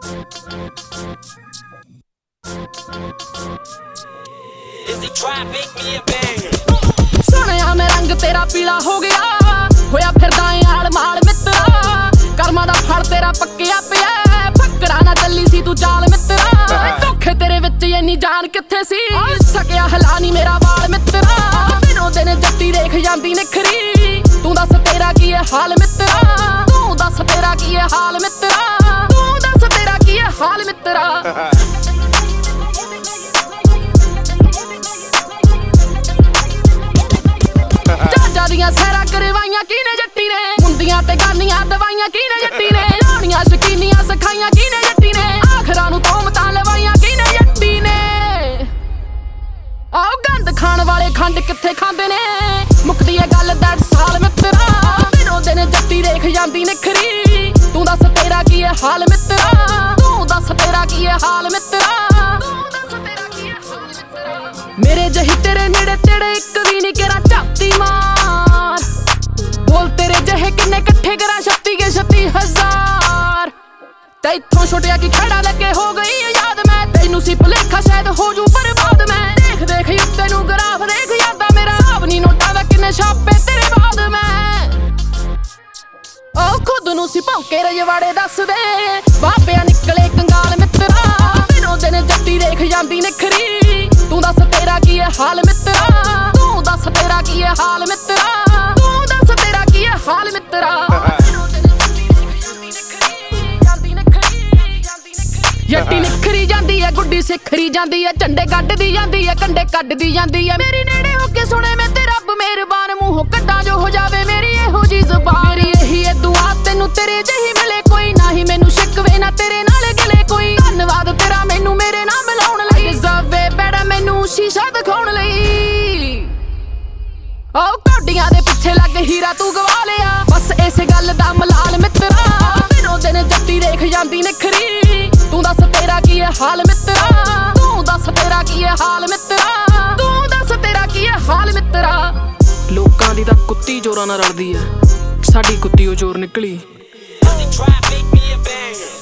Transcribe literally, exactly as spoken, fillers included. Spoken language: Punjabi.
ਸੁਣਿਆ ਮੈਂ ਰੰਗ ਤੇਰਾ ਪੀਲਾ ਹੋ ਗਿਆ, ਹੋਇਆ ਫਿਰਦਾ ਏ ਆਲ ਮਾਲ ਮਿੱਤਰਾ। ਕਰਮਾਂ ਦਾ ਫਲ ਤੇਰਾ ਪੱਕਿਆ ਪਿਆ, ਫੱਕਰਾਂ ਨਾ ਚੱਲੀ ਸੀ ਤੂੰ ਚਾਲ ਮਿੱਤਰਾ। ਧੋਖੇ ਤੇਰੇ ਵਿੱਚ ਇੰਨੀ ਜਾਨ ਕਿੱਥੇ ਸੀ, ਸਕਿਆ ਹਲਾ ਨੀ ਮੇਰਾ ਵਾਲ ਮਿੱਤਰਾ। ਦਿਨੋਂ ਦਿਨ ਜੱਟੀ ਦੇਖ ਜਾਂਦੀ ਨਿਖਰੀ, ਤੂੰ ਦੱਸ ਤੇਰਾ ਕੀ ਏ ਹਾਲ ਮਿੱਤਰਾ। ਤੂੰ ਦੱਸ ਤੇਰਾ ਕੀ ਏ ਹਾਲ ਮਿੱਤਰਾ। ਤੂੰ ਦੱਸ ਤੇਰਾ ਕੀ ਏ ਹਾਲ ਮਿੱਤਰਾ। ਜੱਜਾਂ ਦੀਆਂ ਸਹਿਰਾਂ ਕਰਵਾਈਆਂ ਕਿਨੇ ਜੱਟੀ ਨੇ, ਮੁੰਦੀਆਂ ਤੇ ਗਾਨੀਆਂ ਦਵਾਈਆਂ ਕਿਨੇ ਜੱਟੀ ਨੇ। ਲਾਉਣੀਆਂ ਸ਼ਕੀਨੀਆਂ ਸਿਖਾਈਆਂ ਕਿਨੇ ਜੱਟੀ ਨੇ, ਆਖਰਾਂ ਨੂੰ ਤੋਮਤਾਂ ਲਵਾਈਆਂ ਕਿਨੇ ਜੱਟੀ ਨੇ। ਆਓ ਗੰਦ ਖਾਣ ਵਾਲੇ ਖੰਡ ਕਿੱਥੇ ਖਾਂਦੇ ਨੇ, ਮੁੱਕਦੀ ਏ ਗੱਲ ਦਸ ਸਾਲ ਮਿੱਤਰਾ। ਦਿਨੋਂ ਦਿਨ ਜੱਟੀ ਦੇਖ ਜਾਂਦੀ ਨਿਖਰੀ, ਤੂੰ ਦੱਸ ਤੇਰਾ ਕੀ ਏ ਹਾਲ ਮਿੱਤਰਾ। ਤੂੰ ਦੱਸ ਤੇਰਾ ਕੀ ਏ ਹਾਲ ਮਿੱਤਰਾ। ਤੂੰ ਦੱਸ ਤੇਰਾ ਕੀ ਏ ਹਾਲ ਮਿੱਤਰਾ। ਮੇਰੇ ਜਹੀ ਤੇਰੇ ਨੇੜੇ ਤੇੜੇ ਇੱਕ ਵੀ ਨੀ ਕਰਾਂ ਝਾਤੀ ਮਾਰ, ਬੋਲ ਤੇਰੇ ਜਿਹੇ ਕਿੰਨੇ ਇਕੱਠੇ ਕਰਾਂ ਛੱਤੀ ਕੇ ਛੱਤੀ ਹਜ਼ਾਰ। ਤੇ ਇੱਥੋਂ ਛੁੱਟਿਆ ਕੀ ਖੜਾ ਲੱਗੇ ਹੋ ਗਈ ਯਾਦ, ਮੈਂ ਤੈਨੂੰ ਸੀ ਭੁਲੇਖਾ ਸ਼ਾਇਦ ਹੋ ਜੂ ਬਰਬਾਦ। ਮੈਂ ਦੇਖ ਦੇਖ ਉੱਤੇ ਨੂੰ ਗਰਾਫ ਦੇਖ ਯਾਦਾ ਮੇਰਾ, ਹਿਸਾਬ ਨੀ ਨੋਟਾਂ ਦਾ ਕਿੰਨੇ ਛਾਪੇ ਤੇਰੇ ਬਾਅਦ। ਮੈਂ ਉਹ ਖੁਦ ਨੂੰ ਸੀ ਭੌਂਕੇ ਰਜਵਾੜੇ ਦੱਸਦੇ, ਬਾਬਿਆਂ ਨਿਕਲੇ ਕੰਗਾਲ ਮਿੱਤਰਾ। ਦਿਨੋਂ ਦਿਨ ਜੱਟੀ ਦੇਖ ਜਾਂਦੀ ਨਿਖਰੀ, ਤੂੰ ਦੱਸ ਤੇਰਾ ਕੀ ਏ ਹਾਲ ਮਿੱਤਰਾ। ਤੂੰ ਦੱਸ ਤੇਰਾ ਕੀ ਏ ਹਾਲ ਮਿੱਤਰਾ। ਤੂੰ ਦੱਸ ਤੇਰਾ ਕੀ ਏ ਹਾਲ ਮਿੱਤਰਾ। ਜੱਟੀ ਨਿਖਰੀ ਜਾਂਦੀ ਏ, ਗੁੱਡੀ ਸਿਖਰੀ ਜਾਂਦੀ ਏ, ਝੰਡੇ ਕੱਢਦੀ ਜਾਂਦੀ ਏ, ਕੰਡੇ ਕੱਢਦੀ ਜਾਂਦੀ ਏ। ਮੇਰੀ ਨੇੜੇ ਹੋ ਕੇ ਸੁਣੇ ਮੈਂ ਤੇ ਰੱਬ ਮਿਹਰਬਾਨ, ਮੂੰਹੋਂ ਕੱਢਾਂ ਜੋ ਹੋ ਜਾਵੇ ਮੇਰੀ ਇਹੋ ਜੀ ਜ਼ੁਬਾਨ। ਮੇਰੀ ਇਹੀ ਏ ਦੁਆ ਤੈਨੂੰ ਤੇਰੇ ਜਿਹੀ ਮਿਲੇ ਕੋਈ, ਨਾ ਹੀ ਮੈਨੂੰ ਸ਼ਿਕਵੇ ਨਾ ਤੇਰੇ ਨਾਲ ਗਿਲੇ ਕੋਈ। ਧੰਨਵਾਦ ਤੇਰਾ ਮੈਨੂੰ ਮੇਰੇ ਨਾਲ ਮਿਲਾਉਣ ਲਈ, ਜ਼ਵੇ ਬੈੜਾ ਮੈਨੂੰ ਸ਼ੀਸ਼ਾ ਦਿਖਾਉਣ ਲਈ। ਆਓ ਕੌਡੀਆਂ ਦੇ ਪਿੱਛੇ ਲੱਗ ਹੀਰਾ ਤੂੰ ਗਵਾ ਲਿਆ, ਬਸ ਇਸੇ ਗੱਲ ਦਾ ਮਲਾਲ ਮਿੱਤਰਾ। ਦਿਨੋਂ ਦਿਨ ਜੱਟੀ ਦੇਖ ਜਾਂਦੀ ਨਿਖਰੀ, ਤੂੰ ਦੱਸ ਤੇਰਾ ਕੀ ਏ ਹਾਲ ਮਿੱਤਰਾ। ਤੂੰ ਦੱਸ ਤੇਰਾ ਕੀ ਏ ਹਾਲ ਮਿੱਤਰਾ। ਤੂੰ ਦੱਸ ਤੇਰਾ ਕੀ ਏ ਹਾਲ ਮਿੱਤਰਾ। ਲੋਕਾਂ ਦੀ ਤਾਂ ਕੁੱਤੀ ਜ਼ੋਰਾਂ ਨਾਲ ਰਲਦੀ ਐ, ਸਾਡੀ ਕੁੱਤੀ ਉਹ ਜ਼ੋਰ ਨਿਕਲੀ।